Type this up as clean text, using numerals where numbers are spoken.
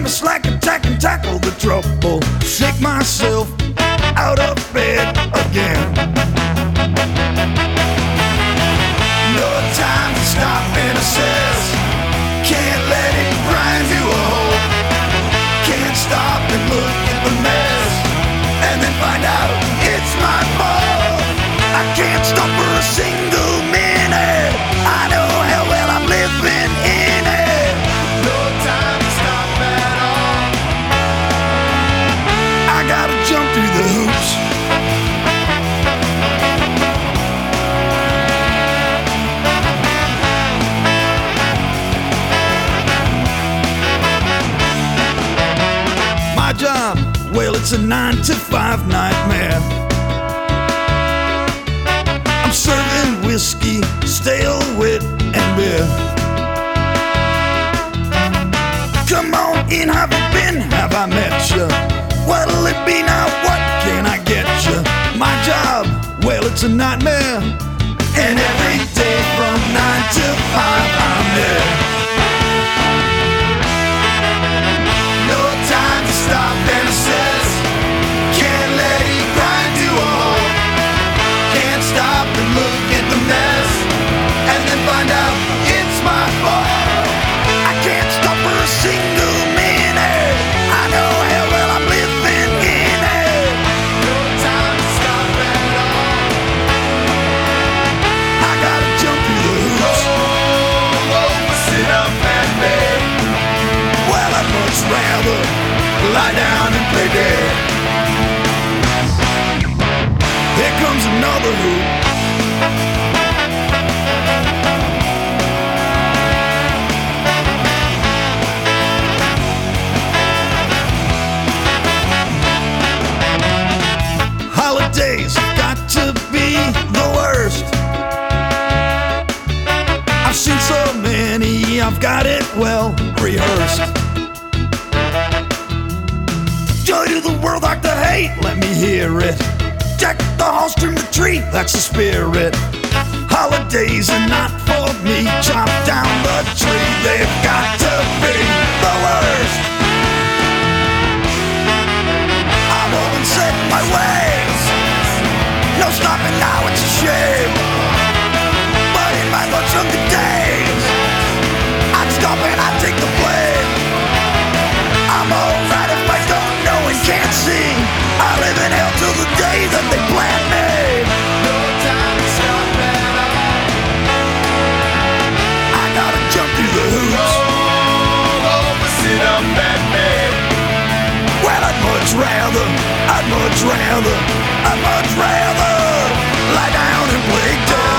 slack attack and tackle the trouble. Shake myself out of bed again. No time to stop and assess. Can't let it grind you a hole. Can't stop and look at the mess and then find out it's my fault. I can't stop for a single minute. I know how well I'm living in it. No time to stop at all. I gotta jump through the hoops. My job, well, it's a 9-to-5 nightmare. I'm serving whiskey, stale wit and beer. Come on in, have you been? Have I met you? What'll it be now? What can I get you? My job, well, it's a nightmare. And every day from 9 to 5 I'm there. No time to stop and assess. Can't let it grind you a hole. Can't stop and look at the mess and then find out it's my fault. I can't stop for a single minute. I know how well I'm living in it. No time to stop at all. I gotta jump through the hoops. Oh, sit up and bed. Well, I'd much rather lie down and play dead. Here comes another hoop. Holidays have got to be the worst. I've seen so many, I've got it well rehearsed. Joy to the world, like the hate, let me hear it. Deck the halls, trim the tree, that's the spirit. Holidays are not for me. Chop down the tree, they've got to be the worst. I'm up and set in my ways. No stopping now, it's a shame. But in my much younger days, I'd stop and I'd take the blame. I'm alright if I don't know and can't see. I live in hell till the day that they plant me. No time to stop at all. I gotta jump through the hoops. Oh, sit up and bed. Well, I'd much rather lie down and play dead.